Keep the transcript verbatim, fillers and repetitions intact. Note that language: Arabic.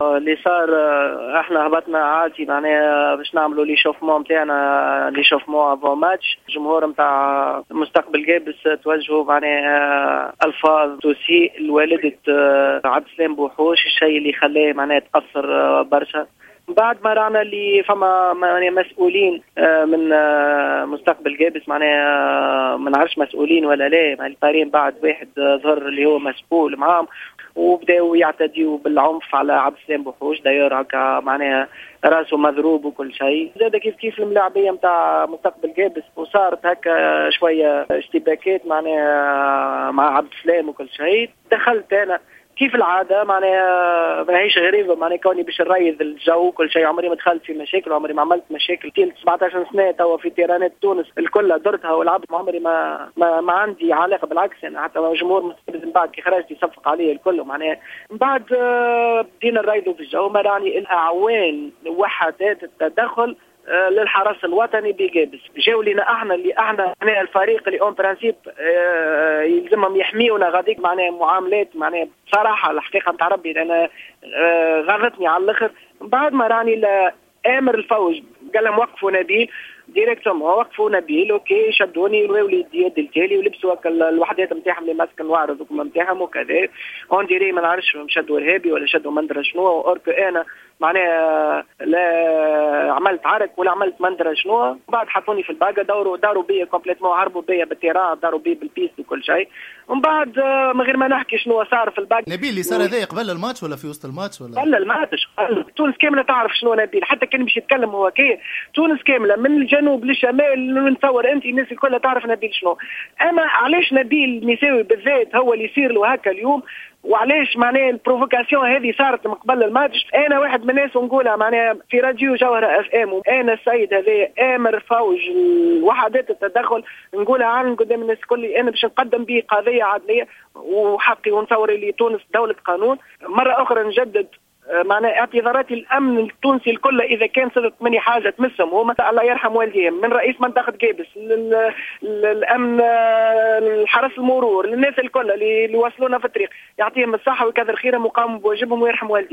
اللي صار احنا هبطنا عادي معناها باش نعملوا لي شوفمون نتاعنا لي شوفمون افون ماتش. الجمهور نتاع مستقبل جابس توجهوا معناها الفاظ تسيء لوالده عبد السلام بوحوش، الشيء اللي خلاه معناها تاثر برشا. بعد ما رانا اللي فما مسؤولين من مستقبل جابس معناها ما نعرفش مسؤولين ولا لا، الطارين بعد واحد ظهر اللي هو مسؤول معاهم وبداوا يعتديوا بالعنف على عبد السلام بوحوش، داير هكا معناها راسه مضروب وكل شيء. زاد كيف كيف الملاعبيه نتاع مستقبل جابس وصارت هكا شويه اشتباكات معناها مع عبد السلام وكل شيء. دخلت انا كيف العاده معناها ماهيش غريبه معناها كوني باش نريض الجو كل شيء. عمري ما دخلت في مشاكل، عمري ما عملت مشاكل. تيل سبعطاش سنه توا في تيرانات تونس الكل درتها ولعبت، عمري ما ما, ما عندي علاقه، بالعكس يعني حتى الجمهور مستفز من بعد كي خرجت يصفق عليه الكل معناها. من بعد بدينا نريضوا في الجو، ما راني الاعوان وحدات التدخل للحرس الوطني بجابس جاوا لنا احنا اللي احنا الفريق اللي اون برانسيب يلزمهم يحميونا غاديك معناها معاملات معناها بصراحه الحقيقه نتاع ربي انا غرتني على الاخر. بعد ما راني امر الفوج قال لهم وقفوا نبيل ديريكتوم، وقفوا نبيل اوكي شدوني ولي يد التالي ولبسوا الوحدات نتاعهم اللي ماسك نوارد نتاعهم وكذا اون ديري ما نعرفش شدوا ارهابي ولا شدوا مندرة شنو. اوركو انا معناها لا عملت عرك ولا عملت مندرة شنو. بعد حطوني في الباقة دوروا داروا بيا كومبليتمون، هربوا بيا بالتيران، داروا بيا بالبيست وكل شيء. ومن بعد من غير ما نحكي شنو صار في الباقة. نبيل اللي صار هذا قبل الماتش ولا في وسط الماتش ولا قبل الماتش؟ تونس كامله تعرف شنو نبيل، حتى كان باش يتكلم هو كي تونس كامله من الجنوب للشمال نتصور انت الناس الكل تعرف نبيل شنو. اما علاش نبيل النساوي بالذات هو اللي يصير له هكا اليوم، وعلاش معناها البروفوكاسيون هذه صارت من قبل الماتش؟ انا واحد من الناس ونقولها معناها في راديو جوهرة اف ام، انا السيد هذا امر فوج وحدات التدخل نقولها عن قدام الناس الكل. انا باش نقدم به قضيه عدليه وحقي ونصور اللي تونس دوله قانون. مره اخرى نجدد معناها اعتذاراتي الامن التونسي الكل اذا كان صدت مني حاجه تمسهم هما، الله يرحم والديهم، من رئيس منطقه جابس الامن الحرس المرور للناس الكل اللي وصلونا في الطريق، يعطيهم الصحه ويكثر خيرهم وقاموا بواجبهم ويرحم والديهم.